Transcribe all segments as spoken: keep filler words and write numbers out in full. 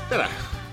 Tere!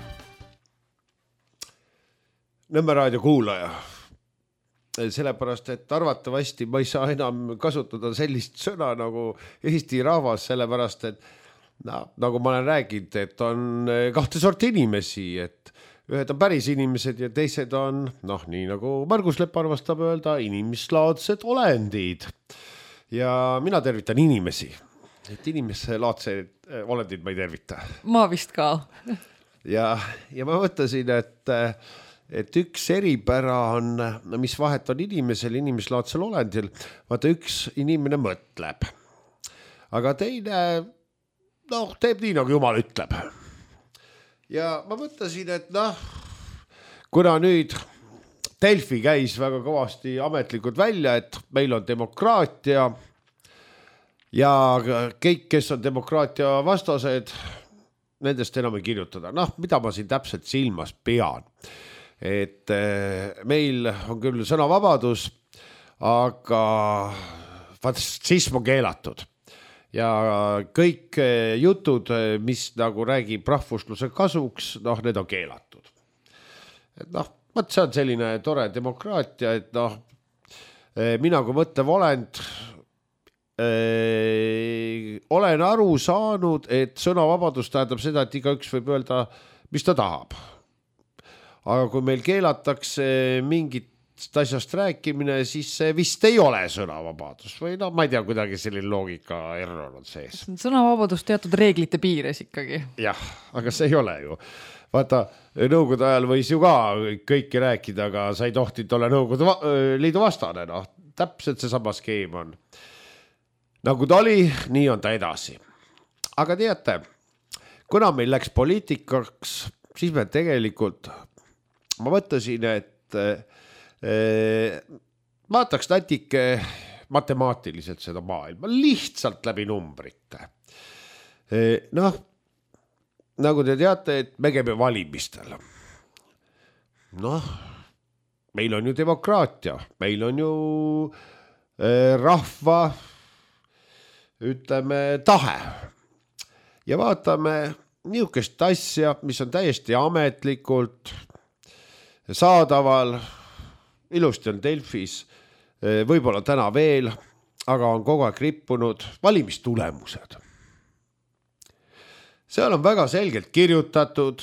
Nõmme raadio kuulaja. Sellepärast, et arvatavasti ma ei saa enam kasutada sellist sõna nagu Eesti rahvas, sellepärast, et no, nagu ma olen rääginud, et on kahte sorti inimesi, et ühed on päris inimesed ja teised on, noh, nii nagu Margus Lepp arvastab öelda, inimeslaadsed olendid. Ja mina tervitan inimesi, et inimeslaadsed olendid ma ei tervita. Ma vist ka. ja, ja ma mõtlesin, et et üks eripära on, mis vahet on inimesel, inimeslaadsel olendil, vaata üks inimene mõtleb. Aga teine, noh, teeb nii, nagu Jumal ütleb. Ja ma mõtlesin, et noh, kuna nüüd Delfi käis väga kõvasti ametlikult välja, et meil on demokraatia ja kõik, kes on demokraatia vastased, nendest enam ei kirjutada. Noh, mida ma siin täpselt silmas pean? Et meil on küll sõnavabadus, aga fašism on keelatud. Ja kõik jutud, mis nagu räägib rahvusluse kasuks, noh, need on keelatud. Et noh, võt see on selline tore demokraatia, et noh, mina kui mõtlev olend äh, olen aru saanud, et sõnavabadus tähendab seda, et igaüks võib öelda, mis ta tahab. Aga kui meil keelatakse mingit asjast rääkimine, siis see vist ei ole sõnavabadus või no ma ei tea, kuidagi selline loogika error on sees. Sõnavabadus teatud reeglite piires ikkagi. Jah, aga see ei ole ju. Vaata, Nõukogude ajal võis ju ka kõiki rääkida, aga sa ei tohtinud olla Nõukogude liidu vastane. No, täpselt see sama skeem on. Nagu ta oli, nii on ta edasi. Aga teate, kuna meil läks poliitikaks, siis me tegelikult ma mõtlesin, et eh, vaataks natike matemaatiliselt seda maailma, lihtsalt läbi numbrite. Eh, noh, nagu te teate, et me käime valimistel. Noh, meil on ju demokraatia, meil on ju eh, rahva, ütleme, tahe. Ja vaatame niisugust asja, mis on täiesti ametlikult saadaval, ilusti on Delfis, võib-olla täna veel, aga on kogu aeg rippunud valimistulemused. Seal on väga selgelt kirjutatud,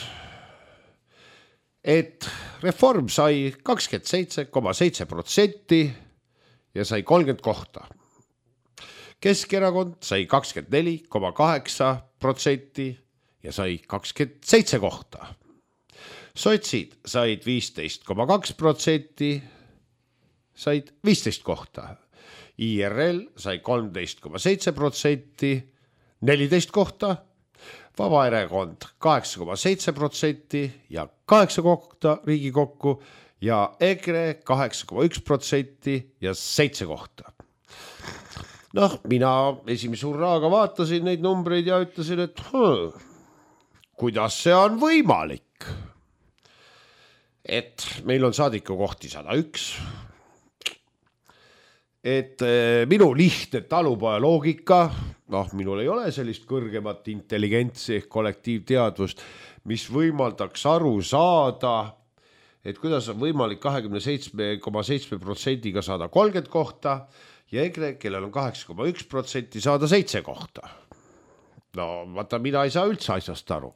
et Reform sai kakskümmend seitse koma seitse protsenti ja sai kolmkümmend kohta. Keskerakond sai kakskümmend neli koma kaheksa protsenti ja sai kakskümmend seitse kohta. Sotsid said viisteist koma kaks protsenti, said viisteist kohta. I R L sai kolmteist koma seitse protsenti, neliteist kohta. Vabaerakond kaheksa koma seitse protsenti ja kaheksa kohta Riigikokku ja E K R E kaheksa koma üks protsenti ja seitse kohta. Noh, mina esimese hurraaga vaatasin neid numbreid ja ütlesin, et hm, kuidas see on võimalik? Et meil on saadiku kohti sada üks, et minu lihtne talupoja loogika, noh, minul ei ole sellist kõrgemat intelligentsi ehk kollektiivteadvust, mis võimaldaks aru saada, et kuidas on võimalik kakskümmend seitse koma seitse protsendiga saada kolmkümmend kohta ja E K R E, kellel on kaheksa koma üks protsenti saada seitse kohta. No, vaata, mina ei saa üldse asjast aru.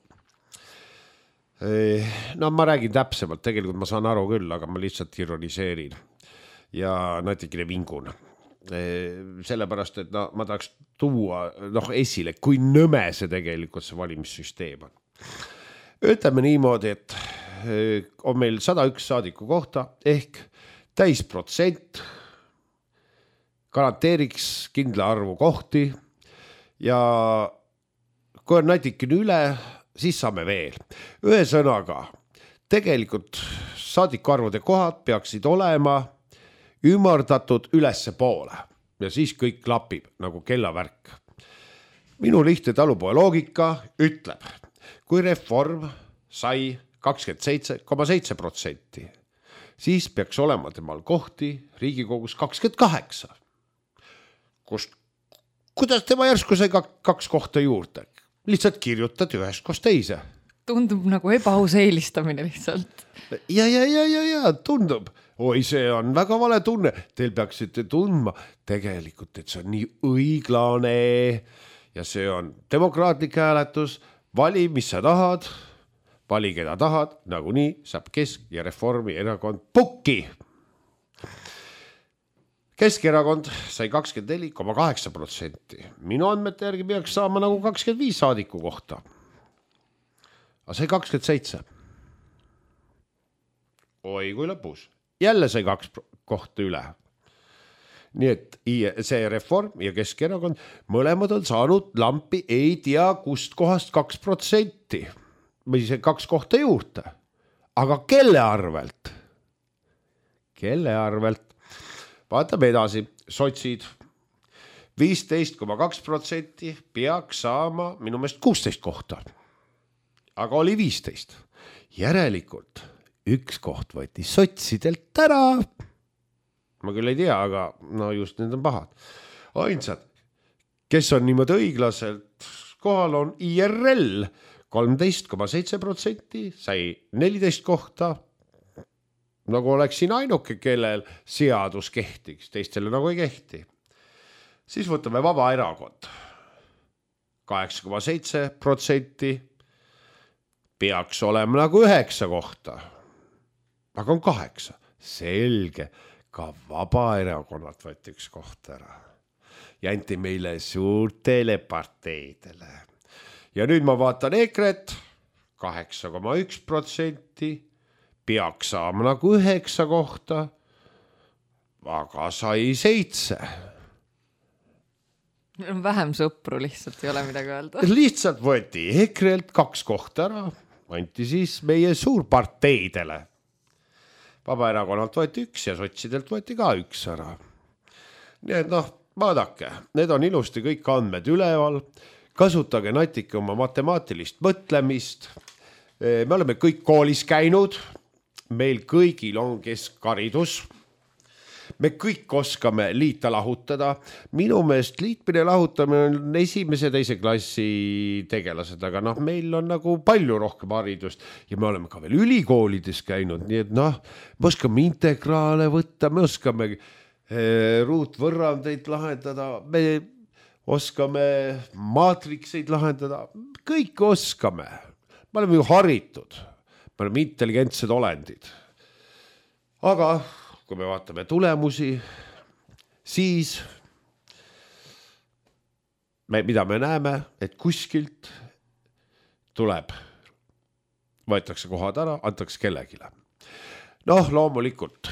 No ma räägin täpsemalt, tegelikult ma saan aru küll, aga ma lihtsalt ironiseerin ja natikene vingun. Sellepärast, et no, ma tahaks tuua noh, esile, kui nõme see tegelikult see valimissüsteem on. Ütleme niimoodi, et on meil sada üks saadiku kohta ehk täis protsent garanteeriks kindla arvu kohti ja kui on natikene üle, siis saame veel. Ühesõnaga, tegelikult saadikuarvude kohad peaksid olema ümardatud ülesse poole ja siis kõik klapib nagu kellavärk. Minu lihtne talupoja loogika ütleb, kui Reform sai kakskümmend seitse koma seitse protsenti, siis peaks olema temal kohti Riigikogus kakskümmend kaheksa. Kust, kuidas tema järsku sai kaks kohta juurde? Lihtsalt kirjutad ühest koos teise. Tundub nagu ebaaus eelistamine lihtsalt. Ja, ja, ja, ja, ja, tundub. Oi, see on väga vale tunne. Teil peaksite tundma tegelikult, et see on nii õiglane ja see on demokraatlik hääletus. Vali, mis sa tahad, vali, keda tahad, nagu nii saab Kesk- ja Reformierakond pukki. Keskerakond sai kakskümmend neli koma kaheksa protsenti. Minu andmete järgi peaks saama nagu kakskümmend viis saadiku kohta. Aga sai kakskümmend seitse. Oi, kui lõpus. Jälle sai kaks kohta üle. Nii et see Reform ja Keskerakond mõlemad on saanud lampi ei tea kust kohast kaks protsenti. Või see kaks kohta juurde. Aga kelle arvelt? Kelle arvelt? Vaatame edasi. Sotsid viisteist koma kaks protsenti peaks saama minu meelest kuusteist kohta. Aga oli viisteist. Järelikult üks koht võeti sotsidelt ära. Ma küll ei tea, aga no just need on pahad. Ainsad, kes on niimoodi õiglaselt kohal on I R L kolmteist koma seitse protsenti, sai neliteist kohta. Nagu oleks siin ainuke, kellel seadus kehtiks, teistele nagu ei kehti. Siis võtame Vabaerakond. kaheksa koma seitse protsenti peaks olema nagu üheksa kohta. Aga on kaheksa. Selge, ka Vabaerakonnalt võeti üks koht ära. Ja anti meile suurtele parteidele. Ja nüüd ma vaatan EKRE-t, kaheksa koma üks protsenti peaks saama nagu üheksa kohta, aga sai seitse. Vähem sõpru lihtsalt ei ole midagi öelda. Lihtsalt võeti EKRE-lt kaks kohta ära, anti siis meie suurparteidele. Vabaerakonnalt võeti üks ja sotsidelt võeti ka üks ära. Nii et noh, vaadake, need on ilusti kõik andmed üleval. Kasutage natuke oma matemaatilist mõtlemist. Me oleme kõik koolis käinud. Meil kõigil on keskharidus. Me kõik oskame liita lahutada. Minu meelest liitmine lahutamine on esimese teise klassi tegelased, aga noh, meil on nagu palju rohkem haridust ja me oleme ka veel ülikoolides käinud, nii et noh, me oskame integraale võtta, me oskame eh, ruutvõrrandeid lahendada, me oskame maatrikseid lahendada, kõik oskame. Me oleme ju haritud. Me oleme intelligentsed olendid. Aga kui me vaatame tulemusi, siis me, mida me näeme, et kuskilt tuleb, võetakse kohad ära, antakse kellegile. Noh, loomulikult.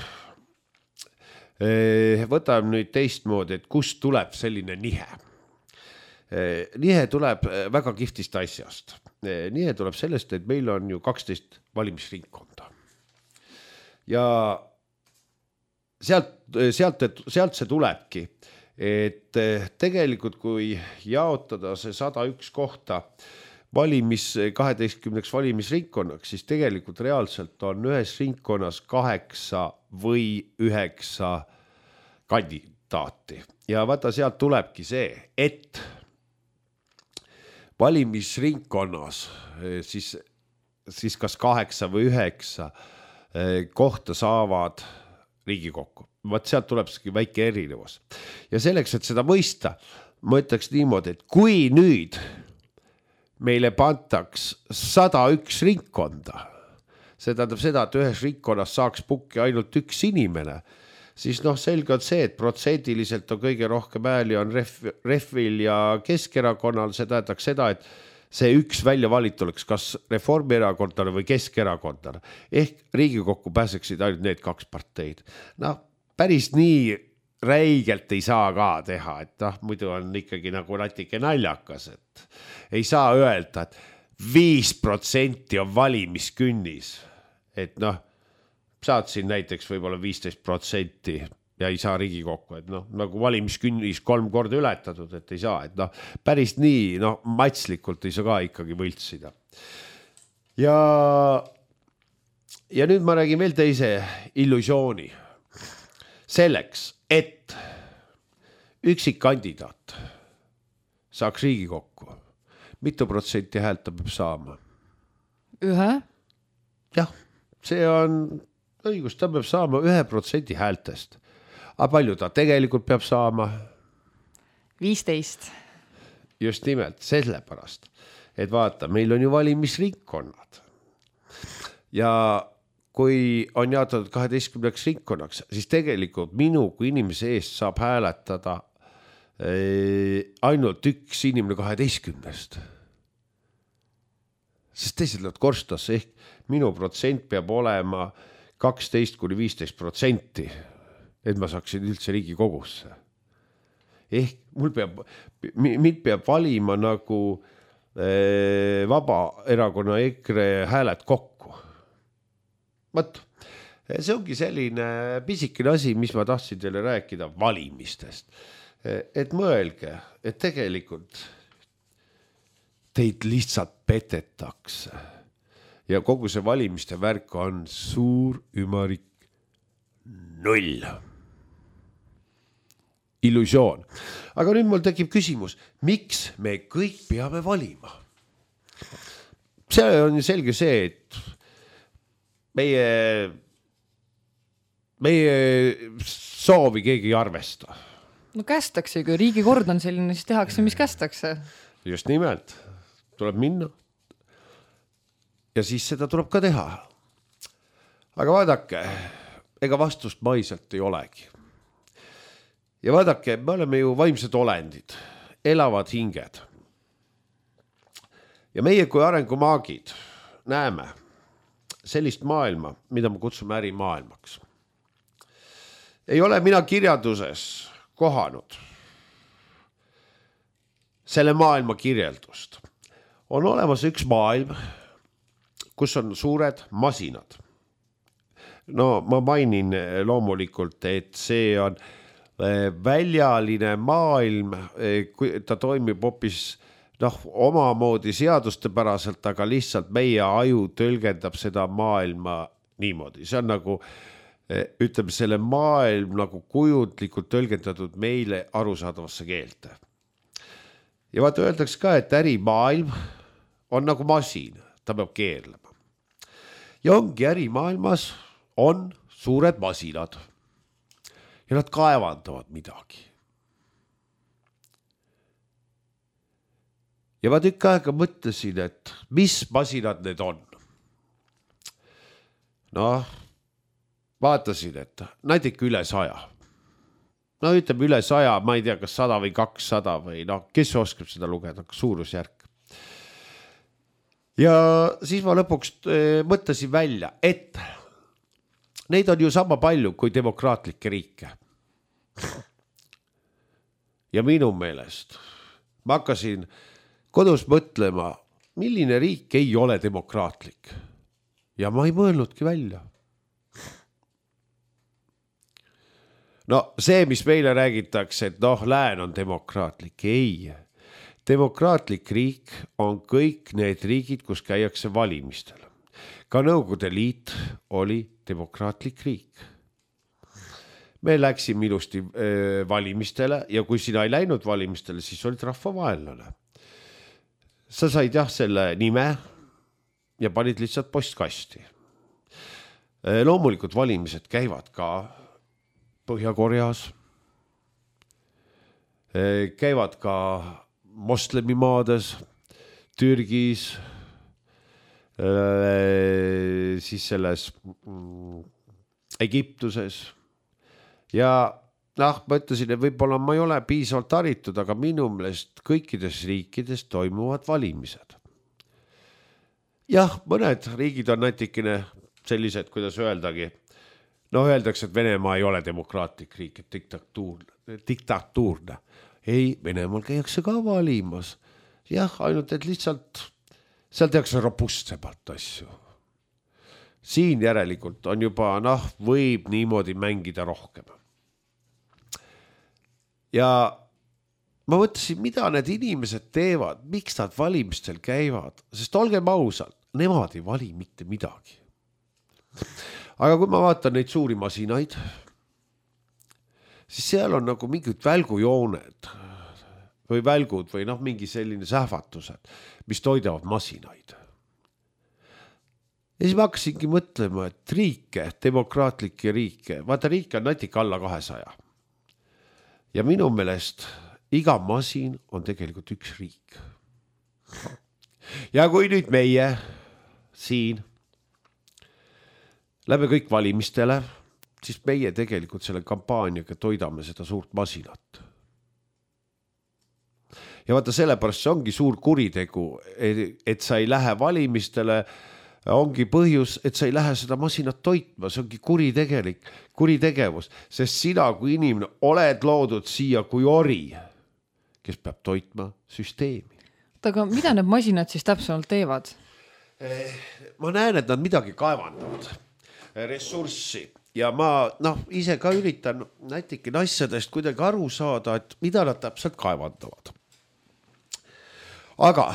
Võtame nüüd teistmoodi, et kust tuleb selline nihe. Nihe tuleb väga kihtist asjast. Nihe tuleb sellest, et meil on ju kaksteist valimisringkonda. Ja sealt, sealt, sealt see tulebki, et tegelikult kui jaotada see sada üks kohta valimis, kaheteistkümneks valimisringkonnaks, siis tegelikult reaalselt on ühes ringkonnas kaheksa või üheksa kandidaati. Ja vaata, sealt tulebki see, et valimisringkonnas siis, siis kas kaheksa või üheksa kohta saavad Riigikokku. Vaat sealt tulebki väike erinevus. Ja selleks, et seda mõista, ma ütleks niimoodi, et kui nüüd meile pantaks sada üks ringkonda, see tähendab seda, et ühes ringkonnas saaks pukki ainult üks inimene, siis noh, selge on see, et protsendiliselt on kõige rohkem hääli on ref, Refil ja Keskerakonnal, see tähendaks seda, et see üks välja valit oleks kas Reformierakondale või Keskerakondale. Ehk Riigikokku pääseksid ainult need kaks parteid. No päris nii räigelt ei saa ka teha, et noh, muidu on ikkagi nagu natuke naljakas, et ei saa öelda, et viis protsenti on valimiskünnis, et noh, saad siin näiteks võib-olla viisteist protsenti ja ei saa Riigikokku, et noh, nagu valimiskünnis kolm korda ületatud, et ei saa, et noh, päris nii, noh, matslikult ei saa ka ikkagi võltsida. Ja, ja nüüd ma räägin veel teise illusiooni. Selleks, et üksik kandidaat saaks Riigikokku, mitu protsenti häält ta peab saama? Ühe? Jah, see on õigus, ta peab saama ühe protsendi häältest. Aga palju ta tegelikult peab saama? viisteist. Just nimelt, sellepärast, et vaata, meil on ju valimisringkonnad. Ja kui on jaotatud kaheteistkümneks ringkonnaks, siis tegelikult minu kui inimese eest saab hääletada ainult üks inimene kaheteistkümnest. Sest teised lähevad korstasse, ehk minu protsent peab olema kaksteist kuni viisteist protsenti, et ma saaksin üldse Riigikogusse. Ehk mul peab, mind peab valima nagu Vabaerakonna EKRE hääled kokku. Võt, see ongi selline pisikene asi, mis ma tahtsin teile rääkida valimistest. Et mõelge, et tegelikult teid lihtsalt petetakse. Ja kogu see valimiste värk on suur ümarik null. Illusioon. Aga nüüd mul tekib küsimus, miks me kõik peame valima? See on selge see, et meie, meie soovi keegi ei arvesta. No kästakse, kui riigikord on selline, siis tehakse, mis kästakse. Just nimelt. Tuleb minna. Ja siis seda tuleb ka teha. Aga vaadake, ega vastust maiselt ei olegi. Ja vaadake, me oleme ju vaimsed olendid, elavad hinged. Ja meie kui arengumaagid näeme sellist maailma, mida me kutsume ärimaailmaks. Ei ole mina kirjanduses kohanud selle maailma kirjeldust. On olemas üks maailm, kus on suured masinad. No ma mainin loomulikult, et see on väljaline maailm, ta toimib hoopis noh, omamoodi seaduste päraselt, aga lihtsalt meie aju tõlgendab seda maailma niimoodi. See on nagu, ütleme, selle maailm nagu kujundlikult tõlgendatud meile arusaadavasse keelte. Ja vaata öeldaks ka, et ärimaailm on nagu masin, ta peab keerlema. Ja ongi ärimaailmas on suured masinad. Ja nad kaevandavad midagi. Ja ma tükk aega mõtlesin, et mis masinad need on. Noh, vaatasin, et näiteks üle saja. No ütleme üle saja, ma ei tea, kas sada või kakssada või noh, kes oskab seda lugeda, suurusjärk. Ja siis ma lõpuks mõtlesin välja, et neid on ju sama palju kui demokraatlikke riike. Ja minu meelest ma hakkasin kodus mõtlema, milline riik ei ole demokraatlik. Ja ma ei mõelnudki välja. No see, mis meile räägitakse, et noh, lään on demokraatlik. Ei. Demokraatlik riik on kõik need riigid, kus käiakse valimistel. Ka Nõukogude Liit oli demokraatlik riik. Me läksime ilusti valimistele ja kui sina ei läinud valimistele, siis olid rahvavaenlane. Sa said jah selle nime ja panid lihtsalt postkasti. Loomulikult valimised käivad ka Põhja-Koreas, käivad ka moslemimaades, Türgis, siis selles Egiptuses. Ja noh, ma ütlesin, et võib-olla ma ei ole piisavalt haritud, aga minu meelest kõikides riikides toimuvad valimised. Jah, mõned riigid on näitikene sellised, kuidas öeldagi. No öeldakse, et Venemaa ei ole demokraatlik riik, et diktatuurne. diktatuurne. Ei, Venemaal käiakse ka valimas. Jah, ainult, et lihtsalt seal tehakse robustsemalt asju. Siin järelikult on juba, noh, võib niimoodi mängida rohkem. Ja ma mõtlesin, mida need inimesed teevad, miks nad valimistel käivad, sest olgem ausalt, nemad ei vali mitte midagi. Aga kui ma vaatan neid suuri masinaid, siis seal on nagu mingid välgujooned või välgud või noh, mingi selline sähvatused, mis toidavad masinaid. ja siis ma hakkasingi mõtlema, et riike, demokraatlikke riike, vaata riike on natika alla kahesaja. Ja minu meelest iga masin on tegelikult üks riik. Ja kui nüüd meie siin läbi kõik valimistele, siis meie tegelikult selle kampaaniaga toidame seda suurt masinat. Ja vaata sellepärast see ongi suur kuritegu, et sa ei lähe valimistele, ongi põhjus, et sa ei lähe seda masinat toitma, see ongi kuritegelik, kuritegevus, sest sina kui inimene oled loodud siia kui ori, kes peab toitma süsteemi. Aga mida need masinad siis täpsemalt teevad? Ma näen, et nad midagi kaevandavad, ressurssi ja ma noh, ise ka üritan näitiki asjadest kuidagi aru saada, et mida nad täpselt kaevandavad. Aga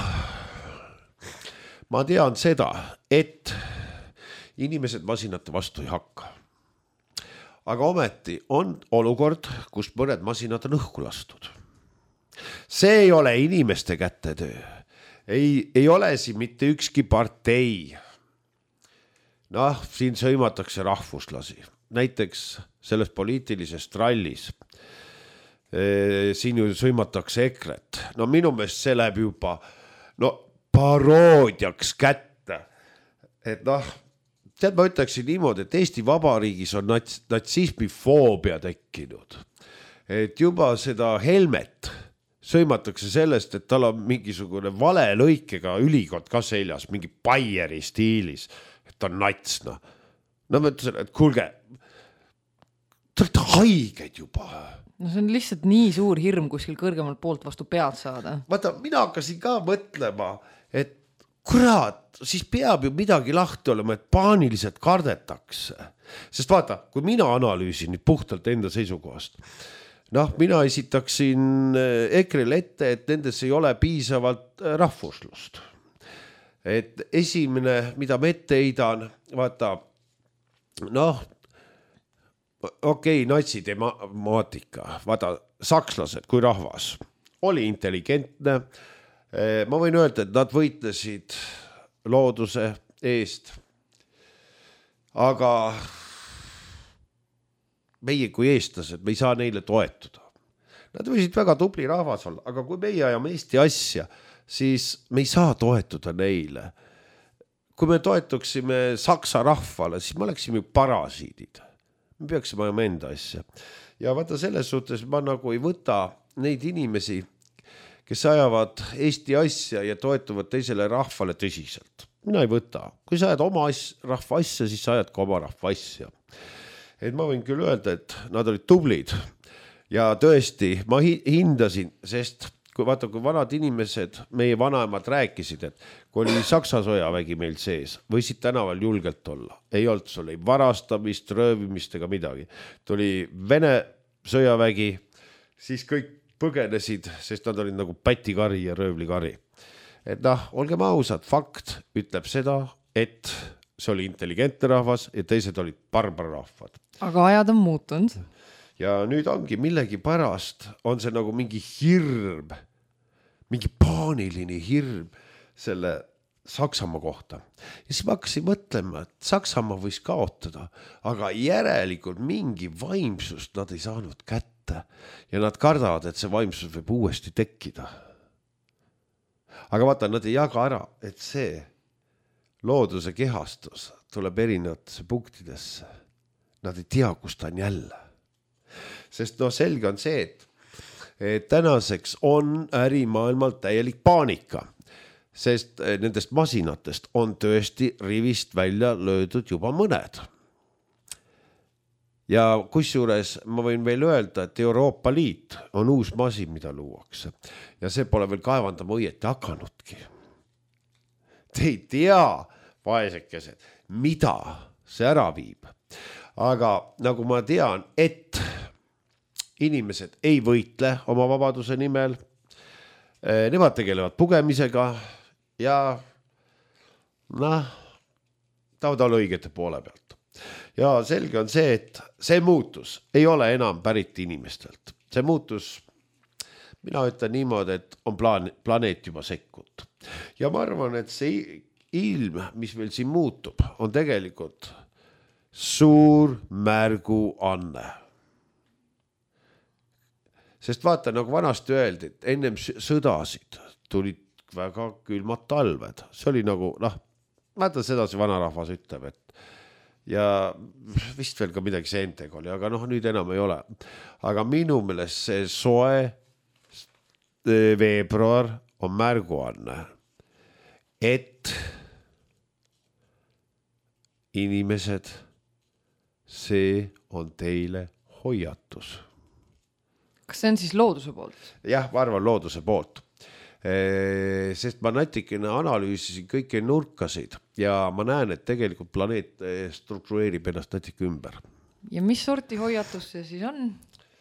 ma tean seda, et inimesed masinate vastu ei hakka. Aga ometi on olukord, kus mõned masinad on õhku lastud. See ei ole inimeste kätte töö. Ei, ei ole siin mitte ükski partei. Noh, siin sõimatakse rahvuslasi. Näiteks selles poliitilises trallis. Siin ju sõimatakse ekret. No minu meelest see läheb juba no, paroodiaks kätte. Et noh, tead, ma ütleksin niimoodi, et Eesti Vabariigis on nats- natsismifoobia tekkinud. Et juba seda Helmet sõimatakse sellest, et tal on mingisugune vale lõikega ülikond ka seljas, mingi Baieri stiilis, et ta on nats. No, no ma ütlesin, et kuulge, te olete haiged juba. No see on lihtsalt nii suur hirm kuskil kõrgemalt poolt vastu pead saada. Vaata, mina hakkasin ka mõtlema, et kurat, siis peab ju midagi lahti olema, et paaniliselt kardetakse. Sest vaata, kui mina analüüsin nüüd puhtalt enda seisukohast, noh, mina esitaksin Ekrel ette, et nendes ei ole piisavalt rahvuslust. Et esimene, mida me ette heidan, vaata, noh, okei, okay, natsidemaatika, vaata, sakslased kui rahvas oli intelligentne. Ma võin öelda, et nad võitlesid looduse eest, aga meie kui eestlased, me ei saa neile toetuda. Nad võisid väga tubli rahvas olla, aga kui meie ajame Eesti asja, siis me ei saa toetuda neile. Kui me toetuksime saksa rahvale, siis me oleksime parasiidid. Me peaksime ajama enda asja. Ja vaata selles suhtes ma nagu ei võta neid inimesi, kes ajavad Eesti asja ja toetuvad teisele rahvale tõsiselt. Mina ei võta. Kui sa ajad oma asja, rahva asja, siis sa ajad ka oma rahva asja. Et ma võin küll öelda, et nad olid tublid ja tõesti ma hindasin, sest kui vaata, kui vanad inimesed, meie vanaemad rääkisid, et kui oli Saksa sõjavägi meil sees, võisid tänaval julgelt olla. Ei olnud sul ei varastamist, röövimist ega midagi. Tuli Vene sõjavägi, siis kõik põgenesid, sest nad olid nagu pätikari ja röövlikari. Et noh, olgem ausad, fakt ütleb seda, et see oli intelligentne rahvas ja teised olid barbarrahvad. Aga ajad on muutunud. Ja nüüd ongi millegi pärast, on see nagu mingi hirm, mingi paaniline hirm selle Saksamaa kohta. Ja siis ma hakkasin mõtlema, et Saksamaa võis kaotada, aga järelikult mingi vaimsust nad ei saanud kätte ja nad kardavad, et see vaimsus võib uuesti tekkida. Aga vaata, nad ei jaga ära, et see looduse kehastus tuleb erinevatesse punktidesse. Nad ei tea, kus ta on jälle. Sest no selge on see, et, et tänaseks on ärimaailmal täielik paanika, sest nendest masinatest on tõesti rivist välja löödud juba mõned. Ja kusjuures ma võin veel öelda, et Euroopa Liit on uus masin, mida luuakse ja see pole veel kaevandama õieti hakanudki. Te ei tea, vaesekesed, mida see ära viib. Aga nagu ma tean, et inimesed ei võitle oma vabaduse nimel, nemad tegelevad pugemisega ja noh, tahavad olla õigete poole pealt. Ja selge on see, et see muutus ei ole enam pärit inimestelt. See muutus, mina ütlen niimoodi, et on plaan, planeet juba sekkunud. Ja ma arvan, et see ilm, mis meil siin muutub, on tegelikult suur märguanne. Sest vaata, nagu vanasti öeldi, et ennem sõdasid tulid väga külmad talved. See oli nagu, noh, vaata sedasi vanarahvas ütleb, et ja vist veel ka midagi seentega oli, aga noh, nüüd enam ei ole. Aga minu meelest see soe veebruar on märguanne, et inimesed, see on teile hoiatus. Kas see on siis looduse poolt? Jah, ma arvan looduse poolt. Sest ma natikene analüüsisin kõiki nurkasid ja ma näen, et tegelikult planeet struktureerib ennast natuke ümber. Ja mis sorti hoiatus see siis on?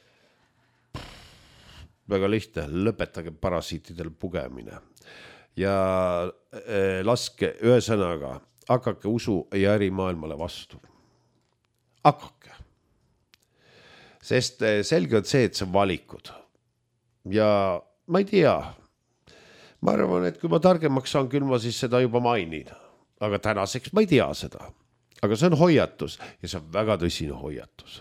Väga lihtne, lõpetage parasiitidel pugemine ja laske ühe sõnaga, hakake usu ja ärimaailmale vastu. Hakake. Sest selge on see, et see on valikud. Ja ma ei tea, ma arvan, et kui ma targemaks saan, küll ma siis seda juba mainin. Aga tänaseks ma ei tea seda. Aga see on hoiatus ja see on väga tõsine hoiatus.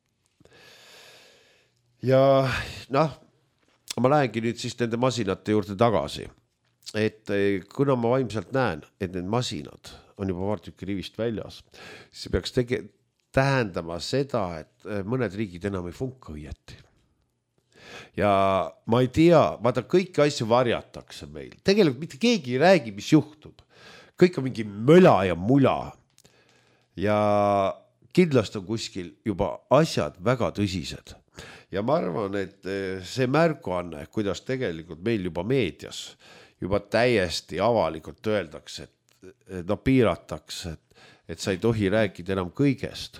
Ja noh, ma lähengi nüüd siis nende masinate juurde tagasi. Et kuna ma vaimselt näen, et need masinad on juba paar tükki rivist väljas, siis peaks tege- tähendama seda, et mõned riigid enam ei funka õieti. Ja ma ei tea, vaata kõiki asju varjatakse meil. Tegelikult mitte keegi ei räägi, mis juhtub. Kõik on mingi möla ja mula. Ja kindlasti on kuskil juba asjad väga tõsised. Ja ma arvan, et see märguanne, kuidas tegelikult meil juba meedias juba täiesti avalikult öeldakse, et no piiratakse, et et sa ei tohi rääkida enam kõigest.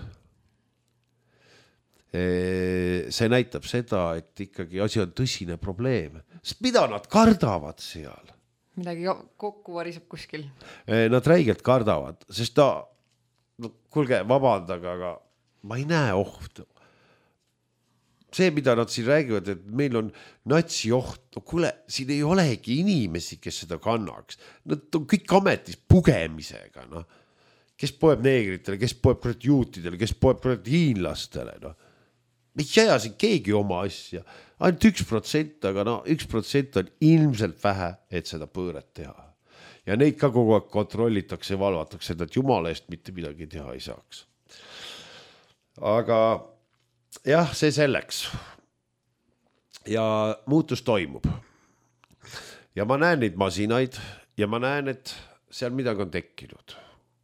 See näitab seda, et ikkagi asi on tõsine probleem. Sest mida nad kardavad seal? Midagi kokku variseb kuskil. Nad räigelt kardavad, sest ta, no kuulge, vabandaga, aga ma ei näe ohtu. See, mida nad siin räägivad, et meil on natsi oht, no kuule, siin ei olegi inimesi, kes seda kannaks. Nad on kõik ametis pugemisega, noh. Kes poeb neegritele, kes poeb juutidele, kes poeb hiinlastele. No. Me ei aja siin keegi oma asja. Ainult üks protsent, aga no üks protsent on ilmselt vähe, et seda pööret teha. Ja neid ka kogu aeg kontrollitakse ja valvatakse, et jumala eest mitte midagi teha ei saaks. Aga jah, see selleks. Ja muutus toimub. Ja ma näen neid masinaid ja ma näen, et seal midagi on tekkinud.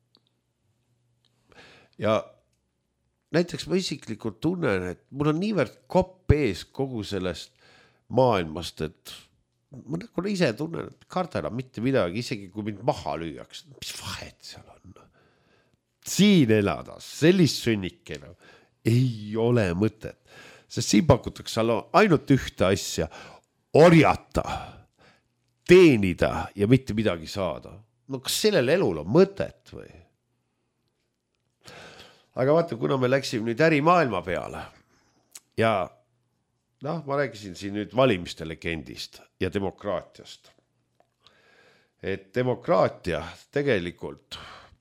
Ja näiteks ma isiklikult tunnen, et mul on niivõrd kopp ees kogu sellest maailmast, et ma nagu ise tunnen, et kardana mitte midagi, isegi kui mind maha lüüaks. Mis vahet seal on? Siin elada, sellist sünnikena ei ole mõtet. Sest siin pakutakse ainult ühte asja, orjata, teenida ja mitte midagi saada. No kas sellel elul on mõtet või? Aga vaata, kuna me läksime nüüd ärimaailma peale ja noh, ma rääkisin siin nüüd valimiste legendist ja demokraatiast. Et demokraatia tegelikult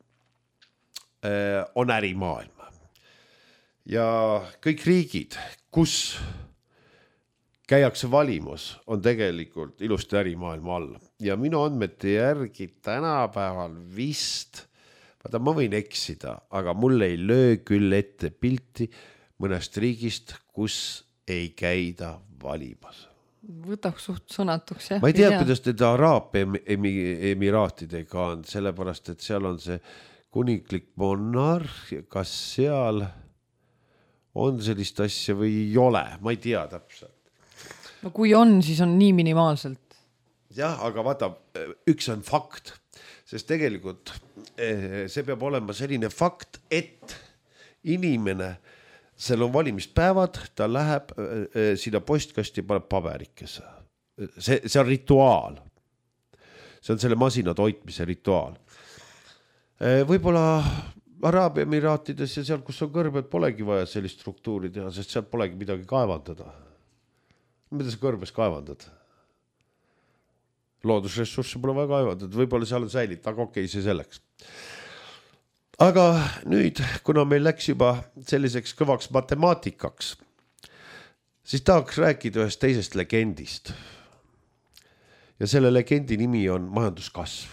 äh, on ärimaailm. Ja kõik riigid, kus käiakse valimus, on tegelikult ilusti ärimaailma all. Ja minu andmete järgi tänapäeval vist vaata, ma võin eksida, aga mul ei löö küll ette pilti mõnest riigist, kus ei käida valimas. Võtaks suht sõnatuks, jah. Ma ei tea, kuidas teda Araabia emiraatidega on, sellepärast, et seal on see kuninglik monarh, kas seal on sellist asja või ei ole, ma ei tea täpselt. No kui on, siis on nii minimaalselt. Jah, aga vaata, üks on fakt. Sest tegelikult see peab olema selline fakt, et inimene, seal on valimispäevad, ta läheb sinna postkasti ja paneb paberikesse. See, see on rituaal. See on selle masina toitmise rituaal. Võib-olla Araabia emiraatides ja seal, kus on kõrbed, polegi vaja sellist struktuuri teha, sest seal polegi midagi kaevandada. Mida sa kõrbes kaevandad? loodusressursse pole väga kaevatud, võib-olla seal on säilid, aga okei, see selleks. Aga nüüd, kuna meil läks juba selliseks kõvaks matemaatikaks, siis tahaks rääkida ühest teisest legendist. Ja selle legendi nimi on majanduskasv.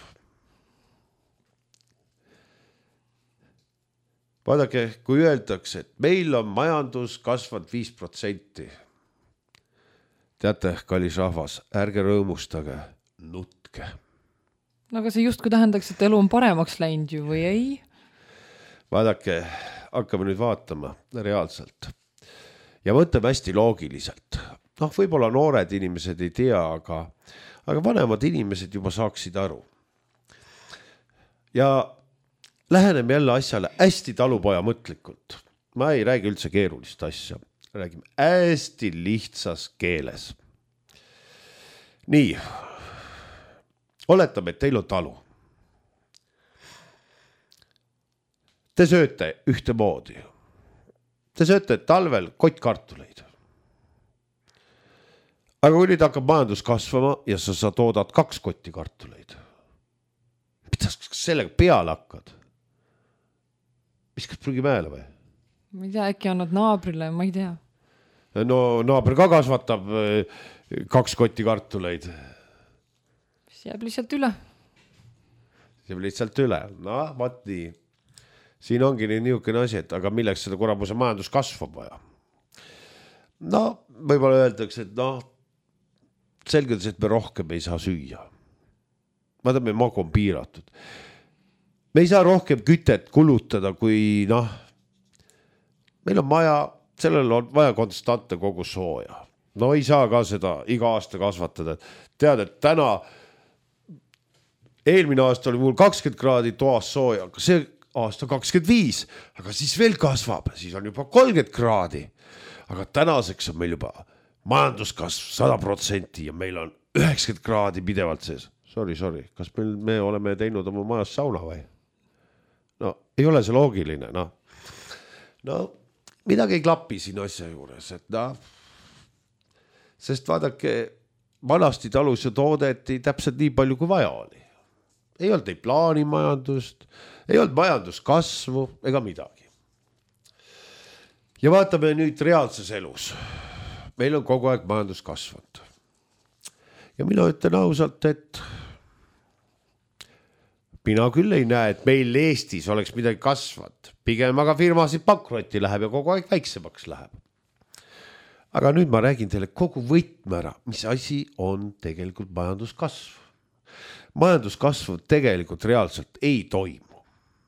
Vaadake, kui öeldakse, et meil on majandus kasvanud viis protsenti. Teate, kallis rahvas, ärge rõõmustage, nutke. No aga see justkui tähendaks, et elu on paremaks läinud ju või ei? Vaadake, hakkame nüüd vaatama reaalselt. Ja mõtleme hästi loogiliselt. Noh, võib-olla noored inimesed ei tea, aga, aga vanemad inimesed juba saaksid aru. Ja läheneme jälle asjale hästi talupoja mõtlikult. Ma ei räägi üldse keerulist asja. Räägime hästi lihtsas keeles. Nii, oletame, et teil on talu. Te sööte ühte moodi. Te sööte talvel kottkartuleid. Aga kui nüüd hakkab majandus kasvama ja sa, sa toodad kaks kotti kartuleid. Mida sellega peale hakkad? Viskad prügi mäele või? Ma ei tea, äkki annad naabrile, ma ei tea. No naaber ka kasvatab kaks kotti kartuleid. See jääb lihtsalt üle. See jääb lihtsalt üle. No, vaat nii. Siin ongi nii niisugune asi, et aga milleks seda korrapuse majandus kasvab vaja? No, võib-olla öeldakse, et noh, selgelt, et me rohkem ei saa süüa. Vaata, me magu on piiratud. Me ei saa rohkem kütet kulutada, kui noh, meil on maja, sellel on vaja konstantne kogu sooja. No ei saa ka seda iga aasta kasvatada. Tead, et täna, eelmine aasta oli mul kakskümmend kraadi toas sooja, aga see aasta kakskümmend viis, aga siis veel kasvab, siis on juba kolmkümmend kraadi. Aga tänaseks on meil juba majanduskasv sada protsenti ja meil on üheksakümmend kraadi pidevalt sees. Sorry, sorry, kas meil, me oleme teinud oma majas sauna või? No, ei ole see loogiline, noh. No, midagi ei klapi siin asja juures, et noh, sest vaadake, vanasti talus ju toodeti täpselt nii palju, kui vaja oli. Ei olnud ei plaani majandust, ei olnud majanduskasvu ega midagi. Ja vaatame nüüd reaalses elus. Meil on kogu aeg majandus kasvanud. Ja mina ütlen ausalt, et mina küll ei näe, et meil Eestis oleks midagi kasvanud. Pigem aga firmasid pankrotti läheb ja kogu aeg väiksemaks läheb. Aga nüüd ma räägin teile kogu võtmära, mis asi on tegelikult majanduskasv. Majanduskasv tegelikult reaalselt ei toimu.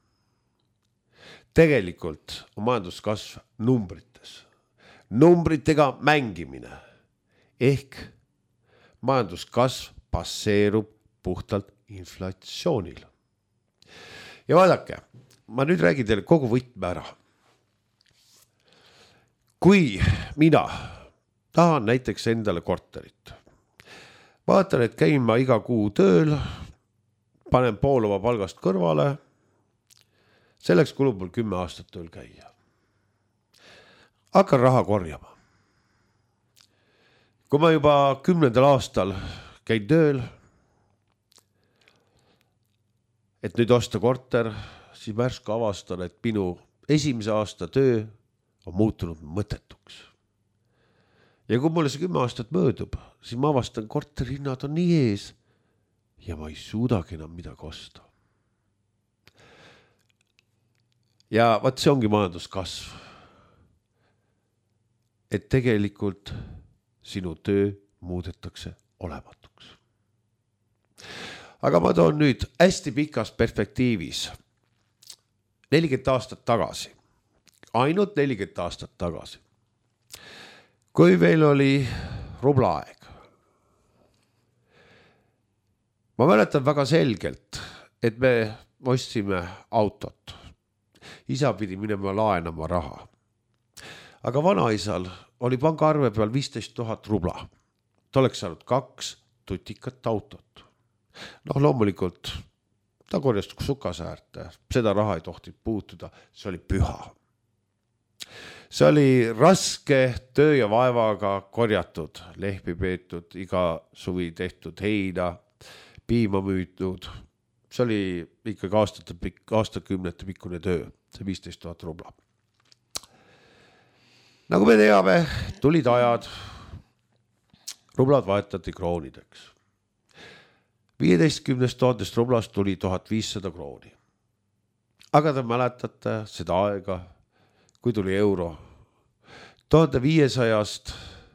Tegelikult on majanduskasv numbrites. Numbritega mängimine. Ehk majanduskasv passeerub puhtalt inflatsioonil. Ja vaadake, ma nüüd räägin teile kogu võtme ära. Kui mina tahan näiteks endale korterit, vaatan, et käin ma iga kuu tööl, panen pool oma palgast kõrvale, selleks kulub mul kümme aastat tööl käia. Hakkan raha korjama. Kui ma juba kümnendal aastal käin tööl, et nüüd osta korter, siis märsku avastan, et minu esimese aasta töö on muutunud mõttetuks. Ja kui mulle see kümme aastat möödub, siis ma avastan, korterihinnad on nii ees ja ma ei suudagi enam midagi osta. Ja vaat see ongi majanduskasv. Et tegelikult sinu töö muudetakse olematuks. Aga ma toon nüüd hästi pikas perspektiivis nelikümmend aastat tagasi. Ainult nelikümmend aastat tagasi. Kui veel oli rublaaeg. Ma mäletan väga selgelt, et me ostsime autot. Isa pidi minema laenama raha. Aga vanaisal oli pangaarve peal viisteist tuhat rubla. Ta oleks saanud kaks tutikat autot. Noh, loomulikult ta korjas sukasäärte. Seda raha ei tohtinud puutuda. See oli püha. See oli raske töö ja vaevaga korjatud, lehmi peetud, iga suvi tehtud heina. piima müütud. See oli ikkagi aastate pikk, aastakümnete pikkune töö, see viisteist tuhat rubla. Nagu me teame, tulid ajad, rublad vahetati kroonideks. viieteistkümnest tuhandest rublast tuli tuhat viissada krooni. Aga te mäletate seda aega, kui tuli euro. tuhande viiesajast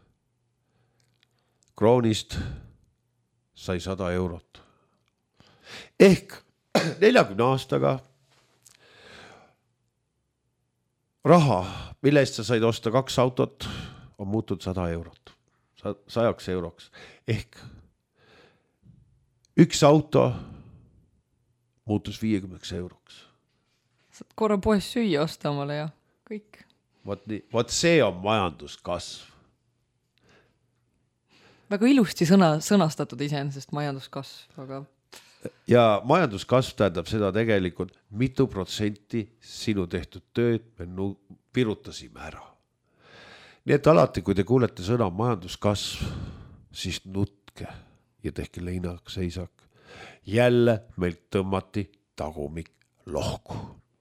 kroonist sai sada eurot. Ehk neljakümne aastaga raha, mille eest sa said osta kaks autot, on muutunud sada eurot. Sajaks euroks. Ehk üks auto muutus viiekümneks euroks. Saad korra poes süüa osta omale ja kõik. Vot, nii, vot see on majanduskasv. Väga ilusti sõna, sõnastatud iseenesest majanduskasv, aga... Ja majanduskasv tähendab seda tegelikult, mitu protsenti sinu tehtud tööd me pirutasime ära. Nii et alati, kui te kuulete sõna majanduskasv, siis nutke ja tehke leinak seisak. Jälle meil tõmmati tagumik lohku.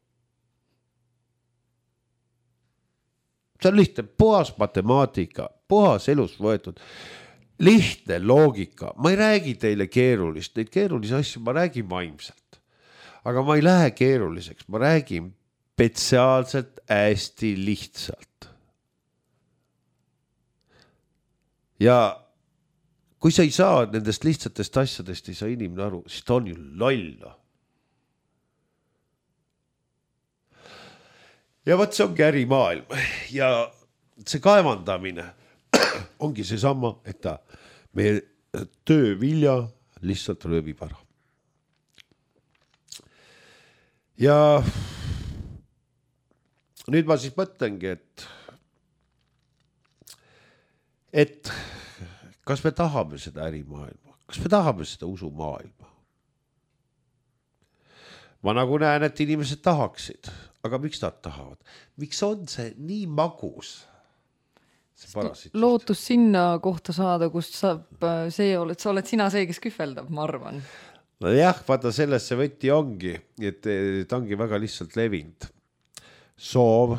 See on lihtne, puhas matemaatika, puhas elus võetud, lihtne loogika. Ma ei räägi teile keerulist, neid keerulisi asju ma räägin vaimselt. Aga ma ei lähe keeruliseks, ma räägin spetsiaalselt hästi lihtsalt. Ja kui sa ei saa nendest lihtsatest asjadest, ei saa inimene aru, siis ta on ju loll. Ja võt see ongi ärimaailm ja see kaevandamine ongi see sama, et ta meie töö vilja lihtsalt röövib ära. Ja nüüd ma siis mõtlengi, et et kas me tahame seda ärimaailma, kas me tahame seda usumaailma. Ma nagu näen, et inimesed tahaksid, aga miks nad tahavad? Miks on see nii magus? See lootus sinna kohta saada, kust saab see oled, sa oled sina see, kes kühveldab, ma arvan. No jah, vaata selles see võti ongi, et ta ongi väga lihtsalt levinud. Soov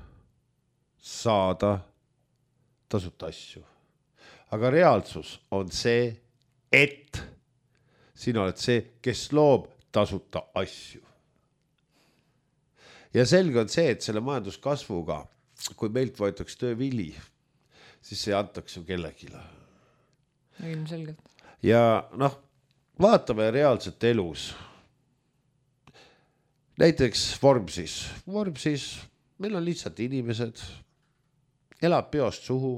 saada tasuta asju. Aga reaalsus on see, et sina oled see, kes loob tasuta asju. Ja selge on see, et selle majanduskasvuga, kui meilt võetakse töövili, siis see antakse ju kellegile. Ilmselgelt. Ja noh, vaatame reaalselt elus. Näiteks Vormsis. Vormsis meil on lihtsalt inimesed, elab peost suhu,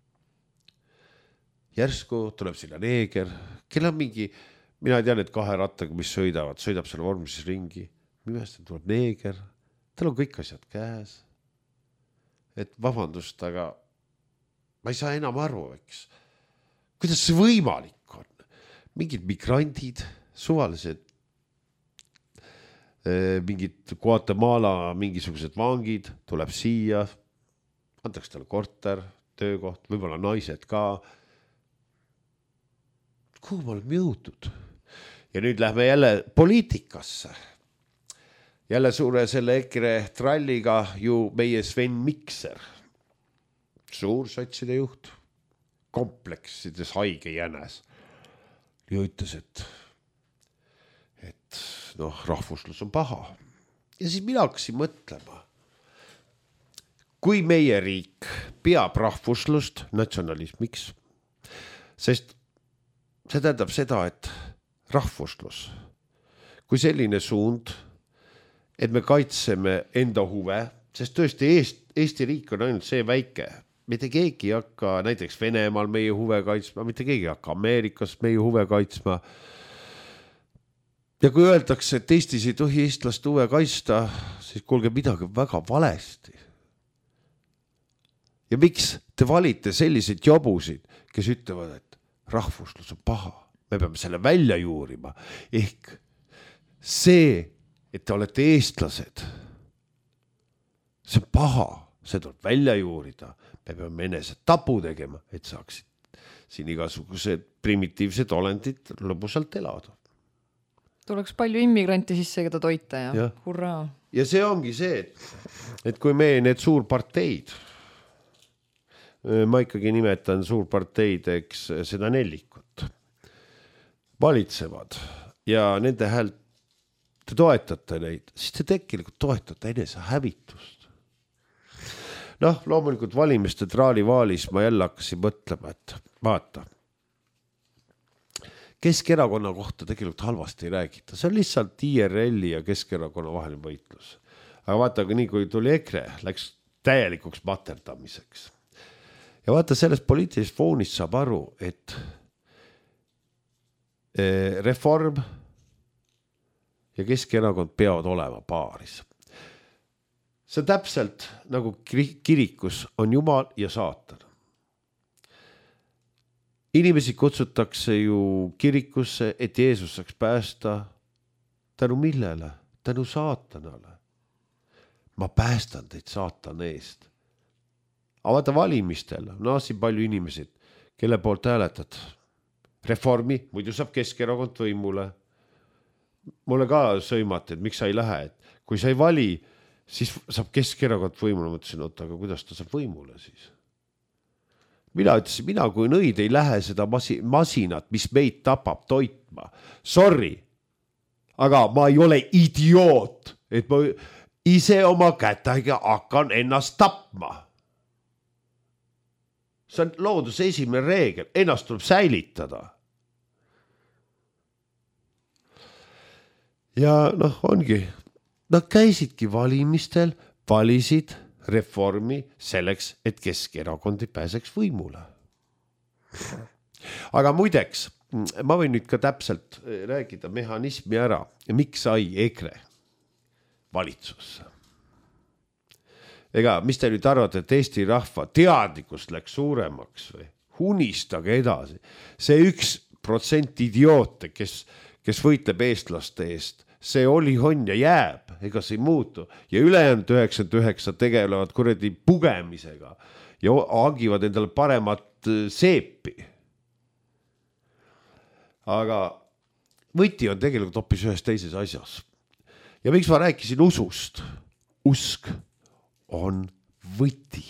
järsku tuleb sinna neeger, kel on mingi, mina ei tea need kahe rattaga, mis sõidavad, sõidab selle Vormsis ringi, millest tuleb neeger, tal on kõik asjad käes. Et vabandust, aga ma ei saa enam aru, eks. Kuidas see võimalik on? Mingid migrandid, suvalised, mingid Guatemala, mingisugused vangid, tuleb siia, antaks talle korter, töökoht, võib-olla naised ka. Kuhu me oleme jõudnud? Ja nüüd lähme jälle poliitikasse. Jälle suure selle EKRE tralliga ju meie Sven Mikser, suur sotside juht, kompleksides haige jänes. Ja ütles, et, et noh, rahvuslus on paha. Ja siis mina hakkasin mõtlema, kui meie riik peab rahvuslust natsionalismiks, sest see tähendab seda, et rahvuslus, kui selline suund, et me kaitseme enda huve, sest tõesti Eesti, Eesti riik on ainult see väike. Mitte keegi ei hakka näiteks Venemaal meie huve kaitsma, mitte keegi ei hakka Ameerikas meie huve kaitsma. Ja kui öeldakse, et Eestis ei tohi eestlaste huve kaitsta, siis kuulge midagi väga valesti. Ja miks te valite selliseid jobusid, kes ütlevad, et rahvuslus on paha, me peame selle välja juurima. Ehk see, et te olete eestlased, see on paha, see tuleb välja juurida. Me peame enese tapu tegema, et saaksid siin igasugused primitiivsed olendid lõbusalt elada. tuleks palju immigranti sisse, keda toita ja, ja. Hurraa. Ja see ongi see, et, et kui me need suurparteid, ma ikkagi nimetan suurparteideks seda nellikut, valitsevad ja nende häält te toetate neid, siis te tegelikult toetate enese hävitust. Noh, loomulikult valimiste traalivaalis ma jälle hakkasin mõtlema, et vaata, Keskerakonna kohta tegelikult halvasti ei räägita. See on lihtsalt I R L-i ja Keskerakonna vaheline võitlus. Aga vaata, nii kui tuli EKRE, läks täielikuks materdamiseks. Ja vaata, sellest poliitilisest foonist saab aru, et Reform ja Keskerakond peavad olema paaris. See täpselt nagu kirikus on Jumal ja saatan. Inimesi kutsutakse ju kirikusse, et Jeesus saaks päästa tänu millele? Tänu saatanale. Ma päästan teid saatana eest. Aga vaata valimistel, no siin palju inimesed, kelle poolt hääletad. Reformi, muidu saab Keskerakond võimule. Mulle ka sõimati, et miks sa ei lähe. Et kui sa ei vali, siis saab Keskerakond võimule. Mõtlesin, oota, aga kuidas ta saab võimule siis? Mina ütlesin, mina kui nõid ei lähe seda masinat, mis meid tapab toitma. Sorry, aga ma ei ole idioot, et ma ise oma kätega hakkan ennast tapma. See on looduse esimene reegel, ennast tuleb säilitada. Ja noh, ongi, nad käisidki valimistel, valisid Reformi selleks, et Keskerakond ei pääseks võimule. Aga muideks, ma võin nüüd ka täpselt rääkida mehhanismi ära, miks sai EKRE valitsusse. Ega, mis te nüüd arvate, et Eesti rahva teadlikust läks suuremaks või? Unistage edasi. See üks protsent idioote, kes, kes võitleb eestlaste eest, see oli, on ja jääb, ega see ei muutu. Ja ülejäänud üheksakümmend üheksa tegelevad kuradi pugemisega ja hangivad endale paremat seepi. Aga võti on tegelikult hoopis ühes teises asjas. Ja miks ma rääkisin usust? Usk on võti.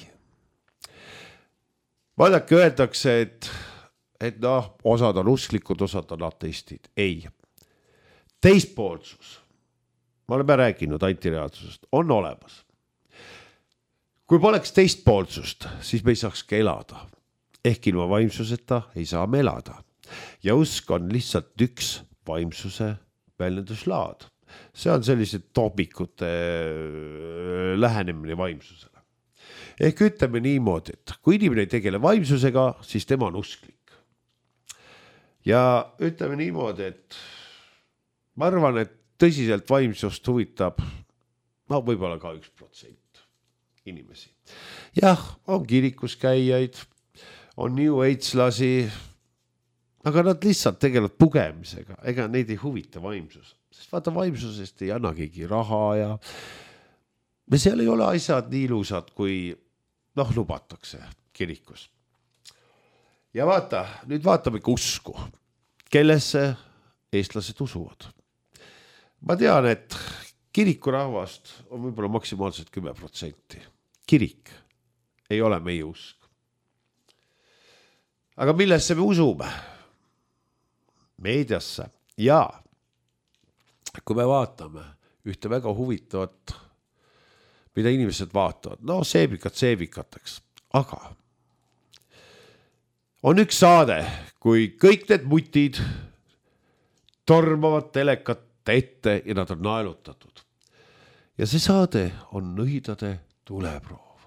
Vaadake, öeldakse, et, et noh, osad on usklikud, osad on ateistid. Ei. Teispoolsus, ma oleme rääkinud antireaalsusest, on olemas. Kui poleks teistpoolsust, siis me ei saakski elada. Ehk ilma vaimsuseta ei saa me elada. Ja usk on lihtsalt üks vaimsuse väljenduslaad. See on sellised topikute lähenemine vaimsusele. Ehk ütleme niimoodi, et kui inimene ei tegele vaimsusega, siis tema on usklik. Ja ütleme niimoodi, et ma arvan, et tõsiselt vaimsust huvitab, no võib-olla ka üks protsent inimesi. Jah, on kirikus käijaid, on New Age-lasi, aga nad lihtsalt tegelevad pugemisega, ega neid ei huvita vaimsus. Sest vaata, vaimsusest ei anna keegi raha ja me seal ei ole asjad nii ilusad, kui noh, lubatakse kirikus. Ja vaata, nüüd vaatame usku, kellesse eestlased usuvad. Ma tean, et kirikurahvast on võib-olla maksimaalselt kümme protsenti. Kirik ei ole meie usk. Aga millesse me usume? Meediasse. Ja kui me vaatame ühte väga huvitavat, mida inimesed vaatavad, no seebikat seebikateks, aga on üks saade, kui kõik need mutid tormavad telekat ette ja nad on naelutatud. Ja see saade on nõidade tuleproov.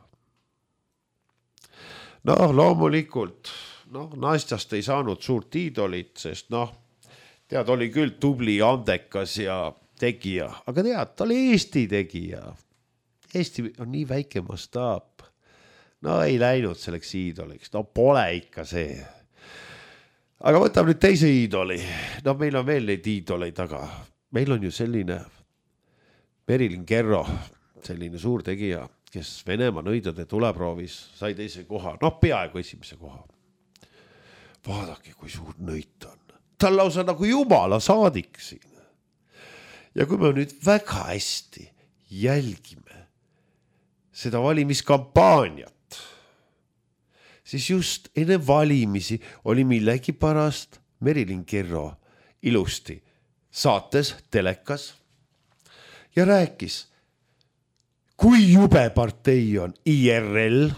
Noh, loomulikult, noh, Nastjast ei saanud suurt iidolit, sest noh, tead, oli küll tubli, andekas ja tegija, aga tead, ta oli Eesti tegija. Eesti on nii väike mastaap. No ei läinud selleks iidoliks, no pole ikka see. Aga võtame nüüd teise iidoli. No meil on veel neid iidoleid, aga meil on ju selline Merilin Kerro, selline suur tegija, kes Venemaa nõidade tuleproovis sai teise koha, noh peaaegu esimese koha. Vaadake, kui suur nõit on. Ta on lausa nagu jumala saadik siin. ja kui me nüüd väga hästi jälgime seda valimiskampaaniat, siis just enne valimisi oli millegi pärast Merilin Kerro ilusti saates telekas ja rääkis, kui jube partei on I R L,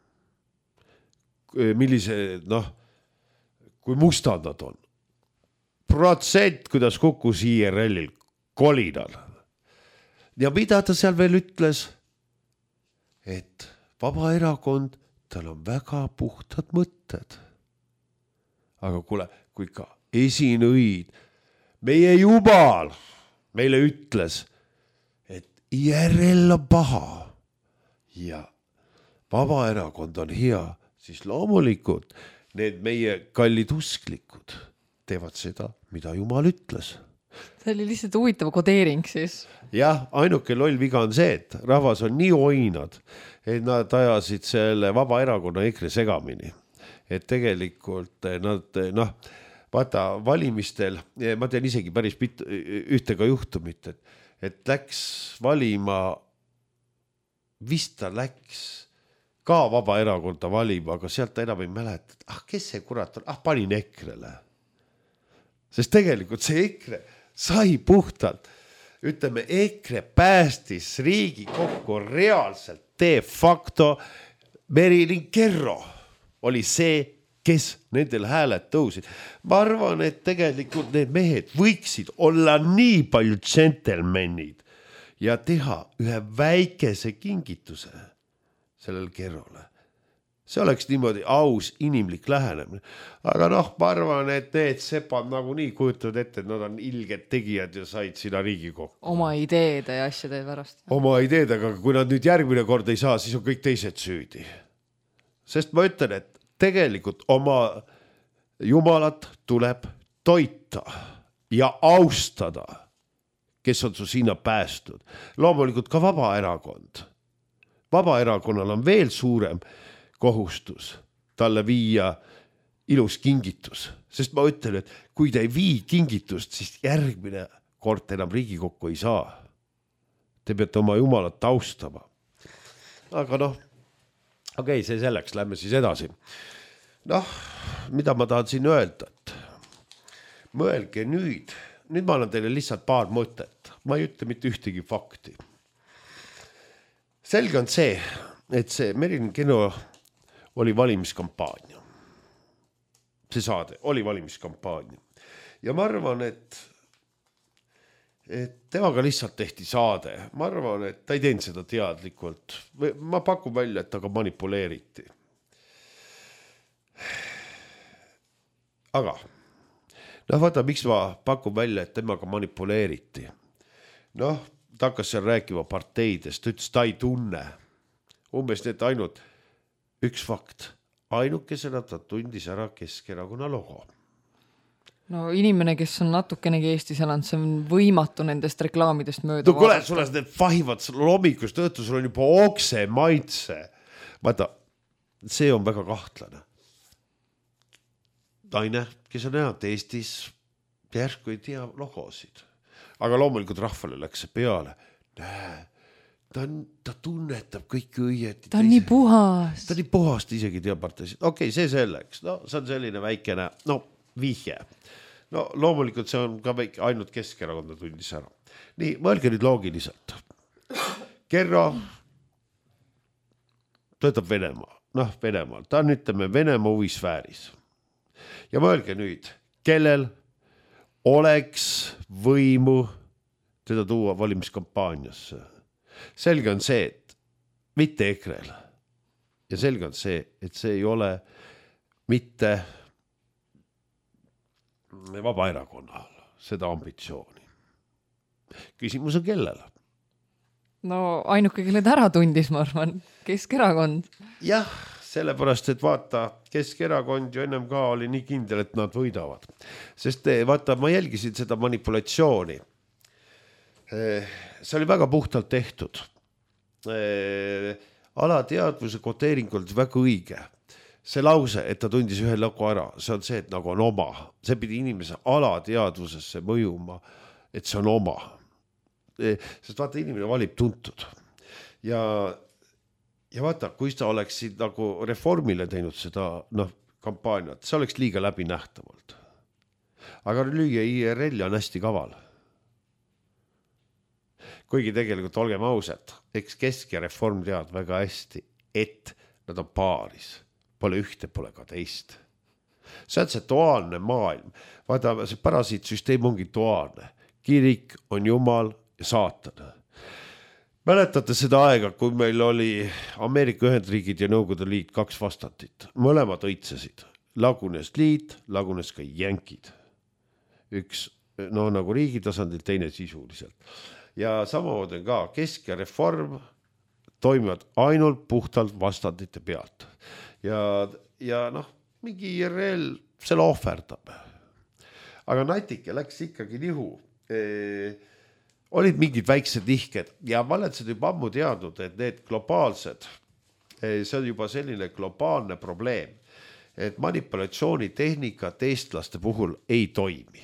millise, noh, kui mustad nad on. Protsent, kuidas kukkus I R L-il kolinal. Ja mida ta seal veel ütles, et Vabaerakond, tal on väga puhtad mõtted. Aga kuule, kui ka esinõid, meie jumal meile ütles, et I R L on paha ja Vabaerakond on hea, siis loomulikult need meie kallid usklikud teevad seda, mida Jumal ütles. See oli lihtsalt huvitav kodeering siis. Jah, ainuke loll viga on see, et rahvas on nii oinad, et nad ajasid selle Vabaerakonna EKRE segamini. Et tegelikult nad, noh, vaata valimistel, ma tean isegi päris pit, ühtega juhtumit, et, et läks valima, vist ta läks ka Vabaerakonda valima, aga sealt ta enam ei mäleta, et ah, kes see kurat on, ah, panin EKRE-le. Sest tegelikult see EKRE sai puhtalt, ütleme, EKRE päästis riigi kokku reaalselt de facto. Merilin Kerro oli see, kes nendel hääled tõusid. Ma arvan, et tegelikult need mehed võiksid olla nii palju džentelmenid ja teha ühe väikese kingituse sellel Kerrole. See oleks niimoodi aus, inimlik lähenemine. Aga noh, ma arvan, et need sepad nagu nii kujutavad ette, et nad on ilged tegijad ja said sinna Riigikokku. Oma ideede ja asjade pärast. Oma ideedega, kui nad nüüd järgmine kord ei saa, siis on kõik teised süüdi. Sest ma ütlen, et tegelikult oma jumalat tuleb toita ja austada, kes on su sinna päästud. Loomulikult ka Vabaerakond. Vabaerakonnal on veel suurem kohustus talle viia ilus kingitus. Sest ma ütlen, et kui ta ei vii kingitust, siis järgmine kord enam Riigikokku ei saa. Te peate oma jumalat taustama. Aga noh, okei, okay, see selleks, lähme siis edasi. Noh, mida ma tahan siin öelda, et mõelge nüüd, nüüd ma annan teile lihtsalt paar mõtet. Ma ei ütle mitte ühtegi fakti. Selge on see, et see Merilin Kerro oli valimiskampaania. See saade oli valimiskampaania. Ja ma arvan, et, et temaga lihtsalt tehti saade. Ma arvan, et ta ei teinud seda teadlikult. Ma pakun välja, et taga manipuleeriti. Aga, noh, vaata, miks ma pakun välja, et temaga manipuleeriti. Noh, ta hakkas seal rääkima parteidest, ta ütles, ta ei tunne. Umbes need ainult üks fakt. Ainukesena ta tundis ära Keskerakonna logo. No inimene, kes on natukenegi Eestis elanud, see on võimatu nendest reklaamidest mööda. No kuule, sulle need fahivad loomikust õhtu, sul on juba okse maitse. Vaata, see on väga kahtlane. Taine, kes on näinud Eestis, järsku ei tea logosid. Aga loomulikult rahvale läks see peale. Näe, ta, on, ta tunnetab kõiki õieti. Ta on nii puhas. Ta on nii puhas, ta isegi teab parteisid. Okei, okay, see selleks. No, see on selline väikene, no, vihje. No, loomulikult see on ka väike, ainult Keskerakonda tundis ära. Nii, mõelge nüüd loogiliselt. Kerro töötab Venemaa. Noh, Venemaal. Ta on, ütleme, Venemaa huvisfääris. Ja mõelge nüüd, kellel oleks võimu teda tuua valimiskampaaniasse. Selge on see, et mitte EKRE-l. Ja selge on see, et see ei ole mitte Vabaerakonnal seda ambitsiooni. Küsimus on kellel? No ainuke, kelle ta ära tundis, ma arvan, Keskerakond. Jah, sellepärast, et vaata, Keskerakond ju ennem ka oli nii kindel, et nad võidavad. Sest vaata, ma jälgisin seda manipulatsiooni. See oli väga puhtalt tehtud. Alateadvuse koteering oli väga õige. See lause, et ta tundis ühe logo ära, see on see, et nagu on oma. See pidi inimese alateadvusesse mõjuma, et see on oma. sest vaata, inimene valib tuntud ja, ja vaata, kui sa oleksid nagu Reformile teinud seda noh, kampaaniat, see oleks liiga läbinähtavalt. Aga lüüa I R L on hästi kaval. Kuigi tegelikult olgem ausad, eks Kesk ja Reform teavad väga hästi, et nad on paaris. Pole ühte, pole ka teist. See on see duaalne maailm. Vaata, see parasiitsüsteem ongi duaalne. Kirik on Jumal ja saatan. Mäletate seda aega, kui meil oli Ameerika Ühendriigid ja Nõukogude Liit kaks vastantit. Mõlemad õitsesid. Lagunes liit, lagunes ka jänkid. Üks no nagu riigi tasandil, teine sisuliselt. Ja samamoodi on ka Kesk ja Reform toimivad ainult puhtalt vastandite pealt. Ja, ja noh, mingi I R L selle ohverdab. Aga natike läks ikkagi nihu. E, olid mingid väiksed nihked ja ma olen seda juba ammu teadnud, et need globaalsed, e, see on juba selline globaalne probleem, et manipulatsioonitehnikat eestlaste puhul ei toimi.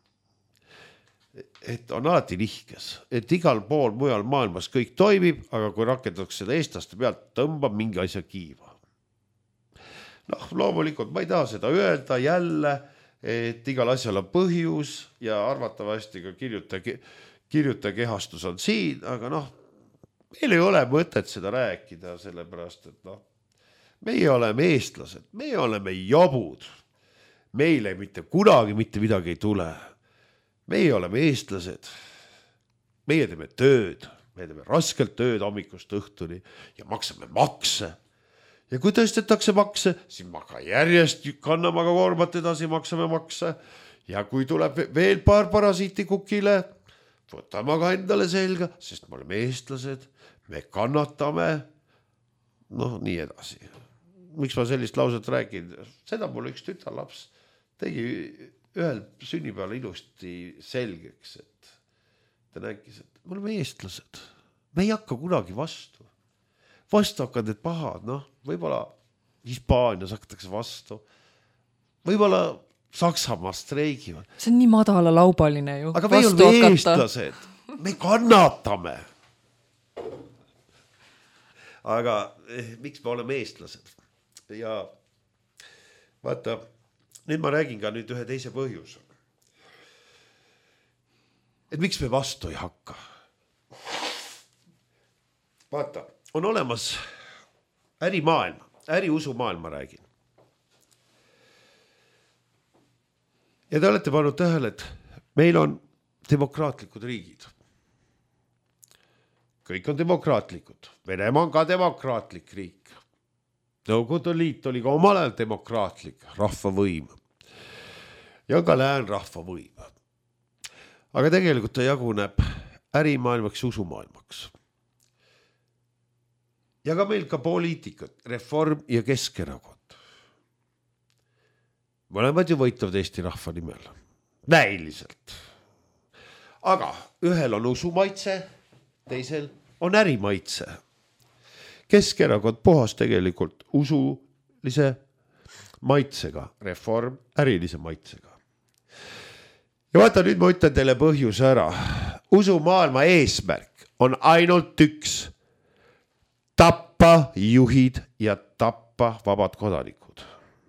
Et on alati nihkes, et igal pool mujal maailmas kõik toimib, aga kui rakendatakse seda eestlaste pealt, tõmbab mingi asja kiiva. Noh, loomulikult ma ei taha seda öelda jälle, et igal asjal on põhjus ja arvatavasti ka kirjuta, kirjuta kehastus on siin, aga noh, meil ei ole mõtet seda rääkida, sellepärast, et noh, meie oleme eestlased, meie oleme jobud, meile mitte kunagi mitte midagi ei tule. Meie oleme eestlased, meie teeme tööd, me teeme raskelt tööd hommikust õhtuni ja maksame makse. Ja kui tõstetakse makse, siis ma ka järjest kanname ka koormat edasi, maksame makse. Ja kui tuleb veel paar parasiiti kukile, võtame ka endale selga, sest me oleme eestlased, me kannatame, noh nii edasi. Miks ma sellist lauset räägin? Seda mul üks tütarlaps tegi ühel sünnipäeval ilusti selgeks, et ta näkis, et me oleme eestlased. Me ei hakka kunagi vastu. Vastu hakkad need pahad, noh, võib-olla Hispaanias hakatakse vastu. Võib-olla Saksamaa streigivad. See on nii madala laubaline ju. Aga me oleme eestlased. Me kannatame. Aga eh, miks me oleme eestlased? Ja vaata, nüüd ma räägin ka nüüd ühe teise põhjuse. Et miks me vastu ei hakka? Vaata, on olemas ärimaailm, äriusumaailm ma räägin. Ja te olete pannud tähele, et meil on demokraatlikud riigid. Kõik on demokraatlikud. Venemaa on ka demokraatlik riik. Nõukogude Liit oli ka omal ajal demokraatlik rahvavõim ja ka lään rahvavõim. Aga tegelikult ta jaguneb ärimaailmaks ja usumaailmaks. Ja ka meil ka poliitikud, Reform ja Keskerakond. Mõlemad ju võitlevad Eesti rahva nimel. Näiliselt. Aga ühel on usumaitse, teisel on ärimaitse. Keskerakond puhas tegelikult usulise maitsega, Reform ärilise maitsega. Ja vaata, nüüd ma ütlen teile põhjuse ära. Usumaailma eesmärk on ainult üks. Tappa juhid ja tappa vabad kodanikud.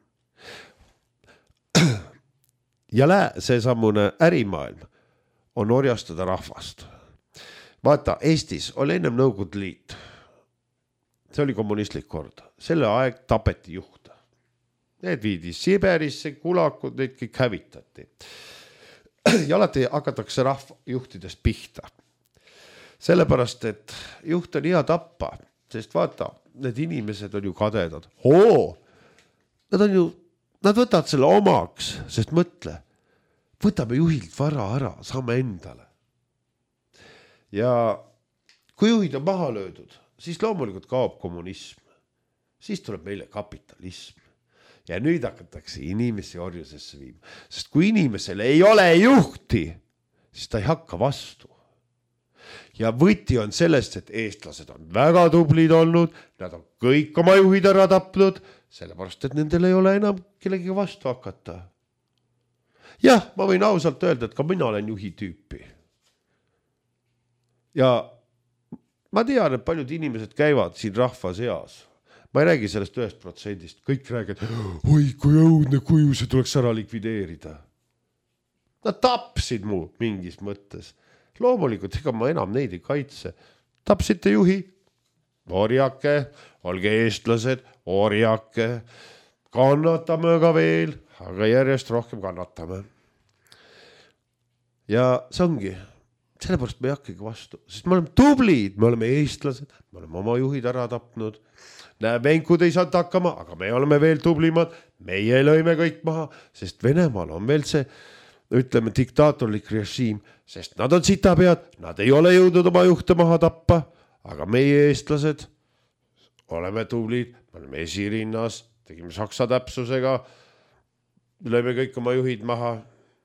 Ja lää, see sammune ärimaailm on orjastada rahvast. Vaata, Eestis oli ennem Nõukogude Liit. See oli kommunistlik kord. Selle aeg tapeti juhta. Need viidi Siberisse, kulakud, neid kõik hävitati. Ja alati hakatakse rahva juhtidest pihta. Sellepärast, et juht on hea tappa, sest vaata, need inimesed on ju kadedad. Oo, nad on ju, nad võtavad selle omaks, sest mõtle, võtame juhilt vara ära, saame endale. Ja kui juhid on maha löödud, siis loomulikult kaob kommunism. Siis tuleb meile kapitalism. Ja nüüd hakatakse inimesi orjusesse viima. Sest kui inimesel ei ole juhti, siis ta ei hakka vastu. Ja võti on sellest, et eestlased on väga tublid olnud, nad on kõik oma juhid ära tapnud, sellepärast, et nendel ei ole enam kellegi vastu hakata. Jah, ma võin ausalt öelda, et ka mina olen juhi tüüpi. ja ma tean, et paljud inimesed käivad siin rahva seas. Ma ei räägi sellest ühest protsendist. Kõik räägivad, oi, kui õudne kuju, see tuleks ära likvideerida. Nad tapsid mu mingis mõttes. Loomulikult, ega ma enam neid ei kaitse. Tapsite juhi, orjake, olge eestlased, orjake, kannatame ka veel, aga järjest rohkem kannatame. Ja see ongi, sellepärast me ei hakkagi vastu, sest me oleme tublid, me oleme eestlased, me oleme oma juhid ära tapnud. Näe, venkud ei saanud hakkama, aga me oleme veel tublimad, meie lõime kõik maha, sest Venemaal on veel see, ütleme, diktaatorlik režiim, sest nad on sitapead, nad ei ole jõudnud oma juhte maha tappa, aga meie eestlased oleme tublid, me oleme esirinnas, tegime saksa täpsusega, lõime kõik oma juhid maha.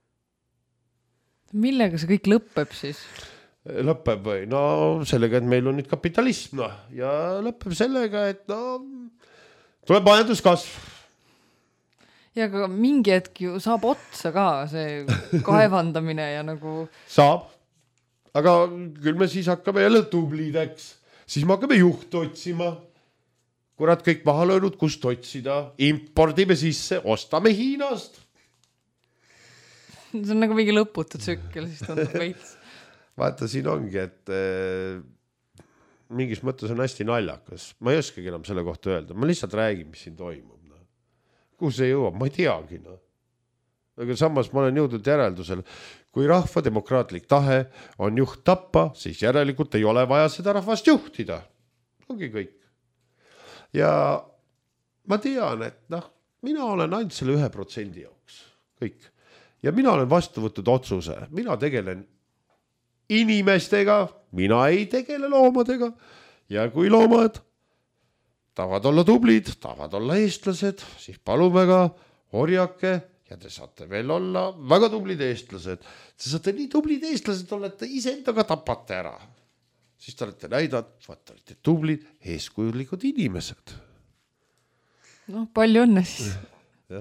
Millega see kõik lõpeb siis? Lõpeb või? No sellega, et meil on nüüd kapitalism, no, ja lõpeb sellega, et no, tuleb majanduskasv. Ja aga mingi hetk ju saab otsa ka see kaevandamine ja nagu... Saab, aga küll me siis hakkame jälle tublideks. Siis me hakkame juht otsima. Kurat kõik maha löönud, kust otsida. Impordime sisse, ostame Hiinast. See on nagu mingi lõputu tsükkel, siis tundub veits. Vaata, siin ongi, et äh, mingis mõttes on hästi naljakas. Ma ei oskagi enam selle kohta öelda. Ma lihtsalt räägin, mis siin toimub. Kuhu see jõuab? Ma ei teagi. No. Aga samas ma olen jõudnud järeldusel, kui rahva demokraatlik tahe on juht tappa, siis järelikult ei ole vaja seda rahvast juhtida. Ongi kõik. Ja ma tean, et noh, mina olen ainult selle ühe protsendi jaoks. Kõik. Ja mina olen vastu võtnud otsuse. Mina tegelen inimestega, mina ei tegele loomadega. Ja kui loomad tahavad olla tublid, tahavad olla eestlased, siis palume ka orjake ja te saate veel olla väga tublid eestlased. Te saate nii tublid eestlased olla, et te iseendaga tapate ära. Siis te olete näidanud, vaata, olete tublid, eeskujulikud inimesed. No, palju õnne siis. Ja.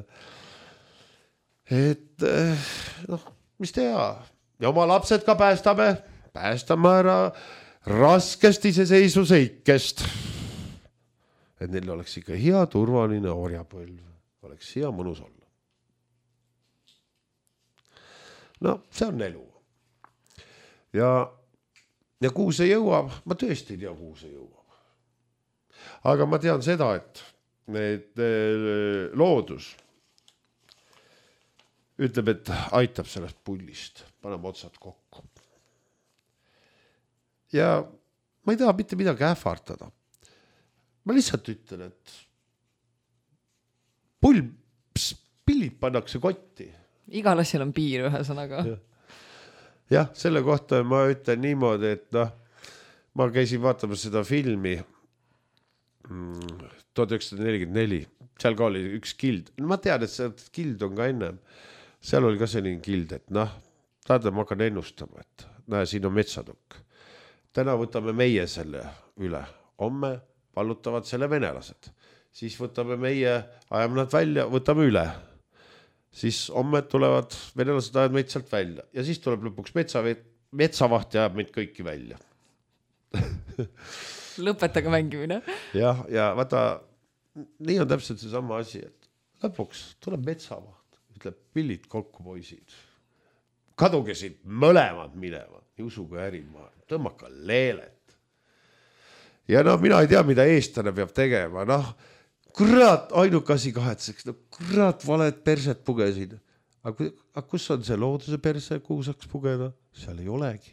Et, noh, mis teha? Ja oma lapsed ka päästame, päästame ära raskest iseseisvuse ikkest. Et neil oleks ikka hea turvaline orjapõlv. Oleks hea mõnus olla. No, see on elu. Ja, ja kuhu see jõuab? Ma tõesti ei tea, kuhu see jõuab. Aga ma tean seda, et need loodus ütleb, et aitab sellest pullist. Paneme otsad kokku. Ja ma ei taha mitte midagi ähvardada. Ma lihtsalt ütlen, et pull, pillid pannakse kotti. Igal asjal on piir ühesõnaga. Ja. Jah, selle kohta ma ütlen niimoodi, et noh, ma käisin vaatama seda filmi tuhat üheksasada nelikümmend neli. Seal ka oli üks kild. Ma tean, et see kild on ka ennem. Seal oli ka selline kild, et noh, taada ma hakkan ennustama, et näe, siin on metsatukk. Täna võtame meie selle üle. Homme vallutavad selle venelased. Siis võtame meie, ajame nad välja, võtame üle. Siis homme tulevad venelased ajad meid sealt välja. Ja siis tuleb lõpuks metsa, metsavaht ja ajab meid kõiki välja. Lõpetage mängimine. Jah, ja vaata, nii on täpselt see sama asi, et lõpuks tuleb metsavaht, ütleb pillid kokku poisid. Kaduge siit mõlemad minevad, usuga ärimaa, tõmmaka leelet. Ja noh, mina ei tea, mida eestlane peab tegema. Noh, kurat, ainukasi kahetseks. No, kurat, valed perset pugesid. Aga, aga kus on see looduse perse, kuhu saaks pugeda? Seal ei olegi.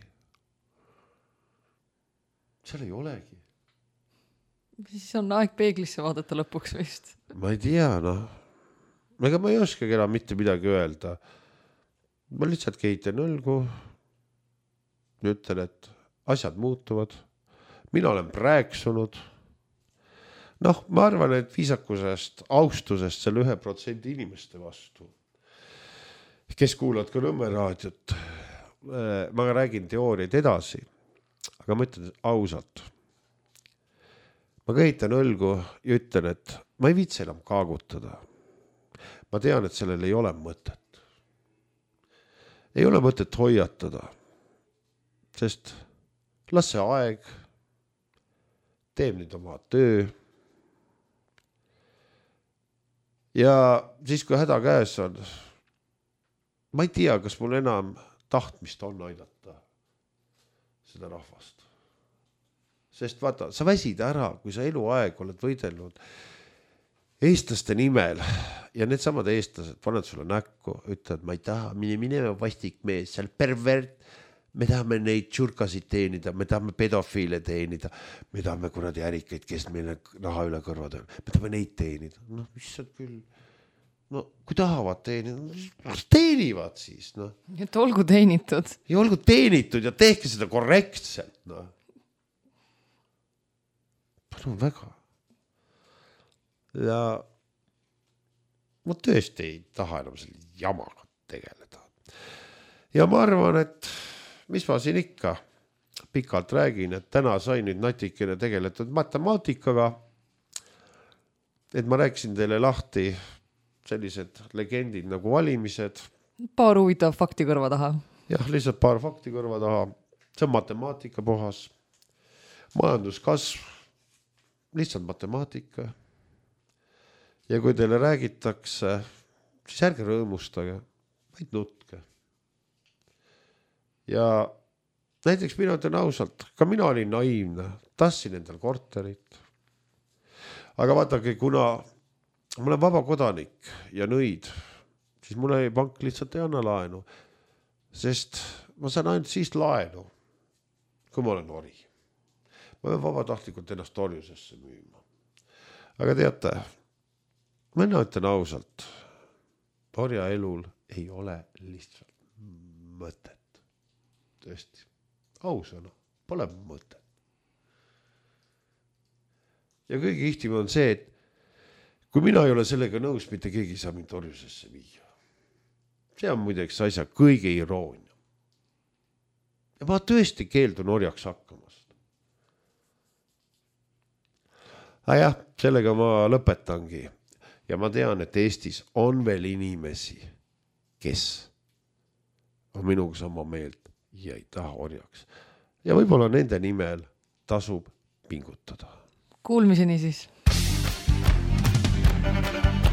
Seal ei olegi. Siis on aeg peeglisse vaadata lõpuks vist. Ma ei tea, noh. Ega ma ei oskagi enam mitte midagi öelda. Ma lihtsalt kehitan õlgu. Ütlen, et asjad muutuvad. Mina olen praeksunud. Noh, ma arvan, et viisakusest, austusest selle ühe protsendi inimeste vastu, kes kuulavad ka Nõmme raadiot. Ma räägin teooriaid edasi, aga ma ütlen ausalt. Ma kehitan õlgu ja ütlen, et ma ei viitsi enam kaagutada. Ma tean, et sellel ei ole mõtet. Ei ole mõtet hoiatada, sest las see aeg teeb nüüd oma töö. Ja siis, kui häda käes on, ma ei tea, kas mul enam tahtmist on aidata seda rahvast. Sest vaata, sa väsid ära, kui sa eluaeg oled võidelnud eestlaste nimel ja need samad eestlased paned sulle näkku, ütlevad, ma ei taha, mine minema vastik mees, seal pervert, me tahame neid tšurkasid teenida, me tahame pedofiile teenida, me tahame kuradi ärikaid, kes meile raha üle kõrvad on, me tahame neid teenida. Noh, mis sa küll, no kui tahavad teenida, teenivad siis, noh. Et olgu teenitud. Ja olgu teenitud ja tehke seda korrektselt, noh. Palun väga. Ja ma tõesti ei taha enam selle jamaga tegeleda. Ja ma arvan, et mis ma siin ikka pikalt räägin, et täna sai nüüd natikene tegeletud matemaatikaga, et ma rääkisin teile lahti sellised legendid nagu valimised. Paar huvitav fakti kõrva taha. Jah, lihtsalt paar fakti kõrva taha. See on matemaatika puhas. Majanduskasv, lihtsalt matemaatika. Ja kui teile räägitakse, siis ärge rõõmustage, vaid nutke. Ja näiteks mina ütlen ausalt, ka mina olin naiivne, tassin endal korterit. Aga vaadake, kuna ma olen vaba kodanik ja nõid, siis mulle pank lihtsalt ei anna laenu, sest ma saan ainult siis laenu, kui ma olen ori. Ma pean vabatahtlikult ennast orjusesse müüma. Aga teate, mina ütlen ausalt, orja elul ei ole lihtsalt mõtet. Tõesti, ausõna, pole mõtet. Ja kõige ihtim on see, et kui mina ei ole sellega nõus, mitte keegi saa mind orjusesse viia. See on muideks asja kõige iroonia. Ja ma tõesti keeldun orjaks hakkamast. Aga jah, sellega ma lõpetangi. Ja ma tean, et Eestis on veel inimesi, kes on minuga sama meelt ja ei taha orjaks. Ja võib-olla nende nimel tasub pingutada. Kuulmiseni siis.